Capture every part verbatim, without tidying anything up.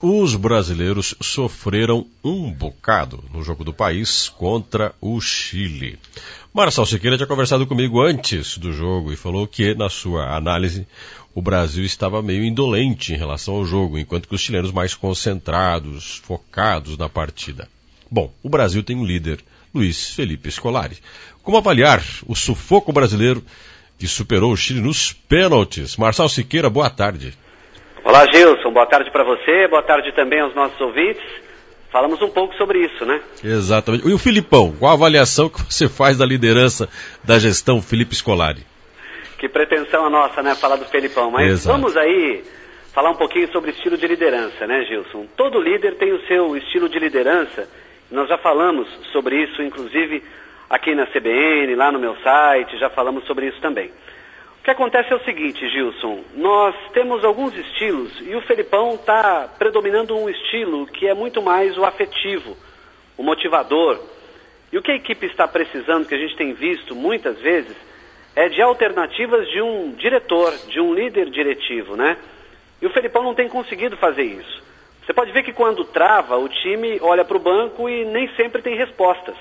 Os brasileiros sofreram um bocado no jogo do país contra o Chile. Marçal Siqueira tinha conversado comigo antes do jogo e falou que, na sua análise, o Brasil estava meio indolente em relação ao jogo, enquanto que os chilenos mais concentrados, focados na partida. Bom, o Brasil tem um líder, Luiz Felipe Scolari. Como avaliar o sufoco brasileiro que superou o Chile nos pênaltis? Marçal Siqueira, boa tarde. Olá, Gilson, boa tarde para você, boa tarde também aos nossos ouvintes. Falamos um pouco sobre isso, né? Exatamente. E o Filipão, qual a avaliação que você faz da liderança da gestão Felipe Scolari? Que pretensão a nossa, né, falar do Felipão, mas Exato. Vamos aí falar um pouquinho sobre estilo de liderança, né, Gilson? Todo líder tem o seu estilo de liderança, nós já falamos sobre isso, inclusive aqui na C B N, lá no meu site, já falamos sobre isso também. O que acontece é o seguinte, Gilson, nós temos alguns estilos e o Felipão está predominando um estilo que é muito mais o afetivo, o motivador. E o que a equipe está precisando, que a gente tem visto muitas vezes, é de alternativas de um diretor, de um líder diretivo, né? E o Felipão não tem conseguido fazer isso. Você pode ver que quando trava, o time olha para o banco e nem sempre tem respostas.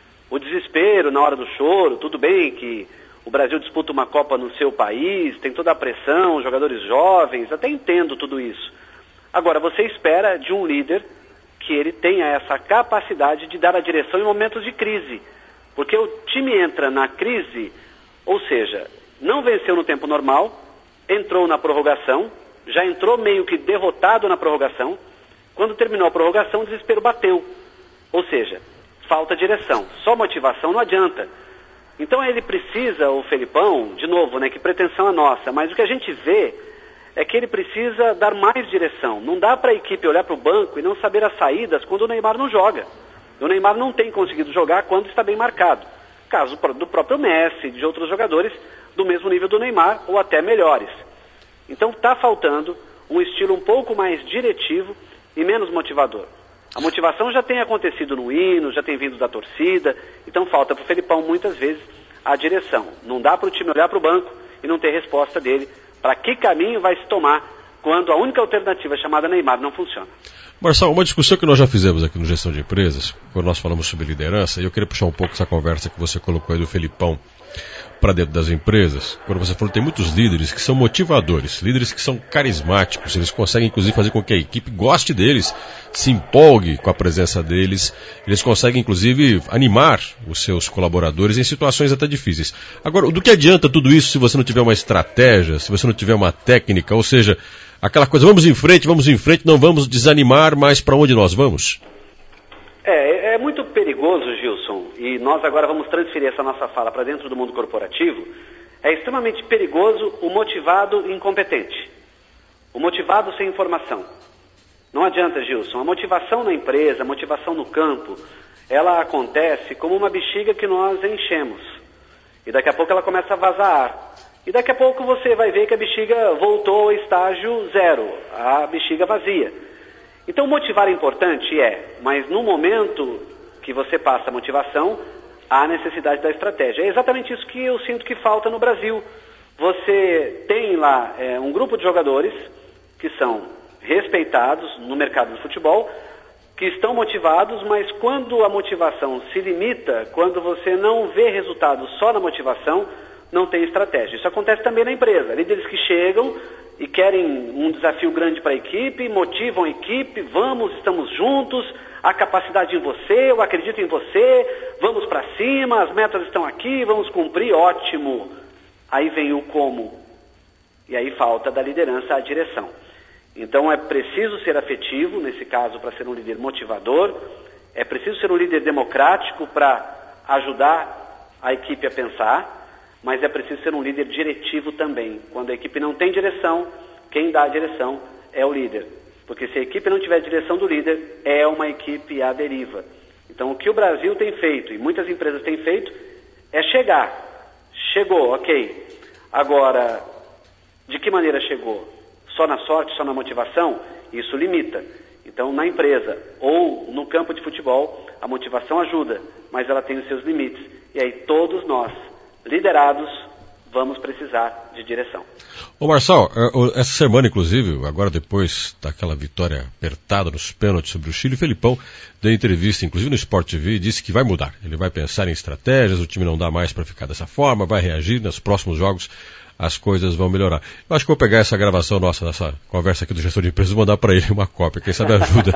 O desespero na hora do choro, tudo bem que o Brasil disputa uma Copa no seu país, tem toda a pressão, jogadores jovens, até entendo tudo isso. Agora, você espera de um líder que ele tenha essa capacidade de dar a direção em momentos de crise. Porque o time entra na crise, ou seja, não venceu no tempo normal, entrou na prorrogação, já entrou meio que derrotado na prorrogação. Quando terminou a prorrogação, o desespero bateu. Ou seja, falta direção. Só motivação não adianta. Então ele precisa, o Felipão, de novo, né, que pretensão é nossa, mas o que a gente vê é que ele precisa dar mais direção. Não dá para a equipe olhar para o banco e não saber as saídas quando o Neymar não joga. O Neymar não tem conseguido jogar quando está bem marcado. Caso do próprio Messi e de outros jogadores do mesmo nível do Neymar ou até melhores. Então está faltando um estilo um pouco mais diretivo e menos motivador. A motivação já tem acontecido no hino, já tem vindo da torcida, então falta para o Felipão muitas vezes a direção. Não dá para o time olhar para o banco e não ter resposta dele para que caminho vai se tomar quando a única alternativa chamada Neymar não funciona. Marçal, uma discussão que nós já fizemos aqui no Gestão de Empresas, quando nós falamos sobre liderança, e eu queria puxar um pouco essa conversa que você colocou aí do Felipão para dentro das empresas, quando você falou que tem muitos líderes que são motivadores, líderes que são carismáticos, eles conseguem inclusive fazer com que a equipe goste deles, se empolgue com a presença deles, eles conseguem inclusive animar os seus colaboradores em situações até difíceis. Agora, do que adianta tudo isso se você não tiver uma estratégia, se você não tiver uma técnica, ou seja, aquela coisa, vamos em frente, vamos em frente, não vamos desanimar, mas para onde nós vamos? É, é muito perigoso, Gilson, e nós agora vamos transferir essa nossa fala para dentro do mundo corporativo. É extremamente perigoso o motivado incompetente, o motivado sem informação. Não adianta, Gilson, a motivação na empresa, a motivação no campo, ela acontece como uma bexiga que nós enchemos, e daqui a pouco ela começa a vazar ar. E daqui a pouco você vai ver que a bexiga voltou ao estágio zero, a bexiga vazia. Então motivar é importante? É, mas no momento que você passa a motivação, há necessidade da estratégia. É exatamente isso que eu sinto que falta no Brasil. Você tem lá é, um grupo de jogadores que são respeitados no mercado do futebol, que estão motivados, mas quando a motivação se limita, quando você não vê resultados só na motivação, não tem estratégia. Isso acontece também na empresa. Líderes que chegam e querem um desafio grande para a equipe, motivam a equipe, vamos, estamos juntos, há capacidade em você, eu acredito em você, vamos para cima, as metas estão aqui, vamos cumprir, ótimo. Aí vem o como. E aí falta da liderança a direção. Então é preciso ser afetivo, nesse caso, para ser um líder motivador, é preciso ser um líder democrático para ajudar a equipe a pensar, mas é preciso ser um líder diretivo também. Quando a equipe não tem direção, quem dá a direção é o líder. Porque se a equipe não tiver direção do líder, é uma equipe à deriva. Então o que o Brasil tem feito, e muitas empresas têm feito, é chegar. Chegou, ok. Agora, de que maneira chegou? Só na sorte, só na motivação? Isso limita. Então na empresa ou no campo de futebol, a motivação ajuda, mas ela tem os seus limites. E aí todos nós, liderados, vamos precisar de direção. Ô Marçal, essa semana, inclusive, agora depois daquela vitória apertada nos pênaltis sobre o Chile, o Felipão deu entrevista, inclusive no Sport T V, e disse que vai mudar. Ele vai pensar em estratégias, o time não dá mais para ficar dessa forma, vai reagir, nos próximos jogos as coisas vão melhorar. Eu acho que vou pegar essa gravação nossa, nessa conversa aqui do gestor de empresas e mandar para ele uma cópia, quem sabe ajuda.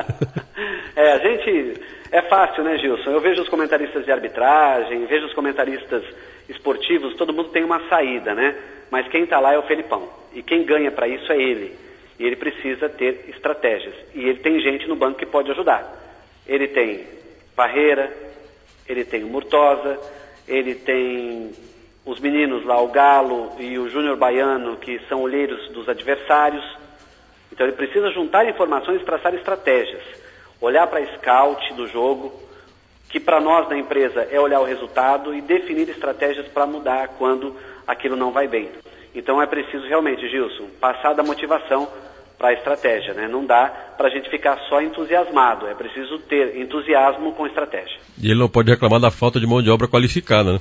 É, a gente... É fácil, né, Gilson? Eu vejo os comentaristas de arbitragem, vejo os comentaristas esportivos, todo mundo tem uma saída, né? Mas quem está lá é o Felipão. E quem ganha para isso é ele. E ele precisa ter estratégias. E ele tem gente no banco que pode ajudar. Ele tem Parreira, ele tem o Murtosa, ele tem os meninos lá, o Galo e o Júnior Baiano, que são olheiros dos adversários. Então ele precisa juntar informações e traçar estratégias. Olhar para a scout do jogo, que para nós da empresa é olhar o resultado e definir estratégias para mudar quando aquilo não vai bem. Então é preciso realmente, Gilson, passar da motivação para a estratégia, né? Não dá para a gente ficar só entusiasmado, é preciso ter entusiasmo com estratégia. E ele não pode reclamar da falta de mão de obra qualificada, né?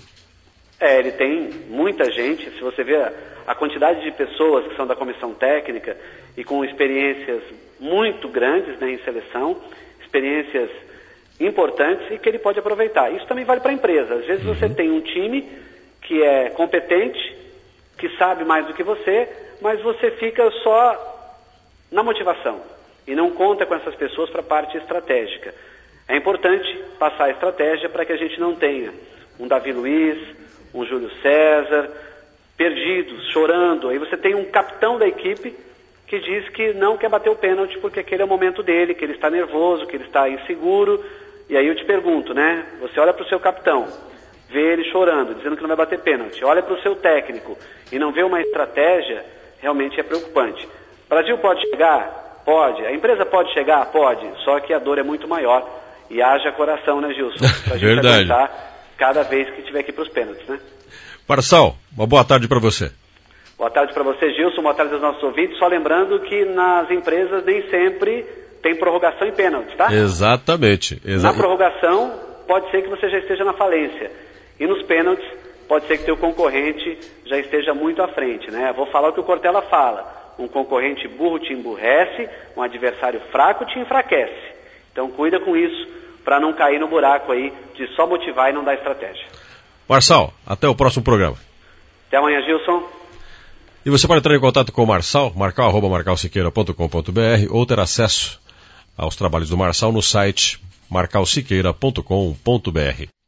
É, ele tem muita gente, se você vê a, a quantidade de pessoas que são da comissão técnica e com experiências muito grandes, né, em seleção, experiências importantes e que ele pode aproveitar. Isso também vale para a empresa. Às vezes uhum. você tem um time que é competente, que sabe mais do que você, mas você fica só na motivação e não conta com essas pessoas para a parte estratégica. É importante passar a estratégia para que a gente não tenha um Davi Luiz, um Júlio César, perdidos, chorando. Aí você tem um capitão da equipe que diz que não quer bater o pênalti porque aquele é o momento dele, que ele está nervoso, que ele está inseguro. E aí eu te pergunto, né? Você olha para o seu capitão, vê ele chorando, dizendo que não vai bater pênalti. Olha para o seu técnico e não vê uma estratégia, realmente é preocupante. O Brasil pode chegar? Pode. A empresa pode chegar? Pode. Só que a dor é muito maior. E haja coração, né, Gilson? Pra gente Verdade. aguentar cada vez que tiver que ir para os pênaltis, né? Marçal, uma boa tarde para você. Boa tarde para você, Gilson. Boa tarde aos nossos ouvintes. Só lembrando que nas empresas nem sempre tem prorrogação em pênaltis, tá? Exatamente. Exa- Na prorrogação, pode ser que você já esteja na falência. E nos pênaltis, pode ser que teu concorrente já esteja muito à frente, né? Vou falar o que o Cortella fala. Um concorrente burro te emburrece, um adversário fraco te enfraquece. Então cuida com isso, para não cair no buraco aí de só motivar e não dar estratégia. Marçal, até o próximo programa. Até amanhã, Gilson. E você pode entrar em contato com o Marçal, marcal arroba marcal siqueira ponto com ponto br, ou ter acesso aos trabalhos do Marçal no site marcal siqueira ponto com ponto br.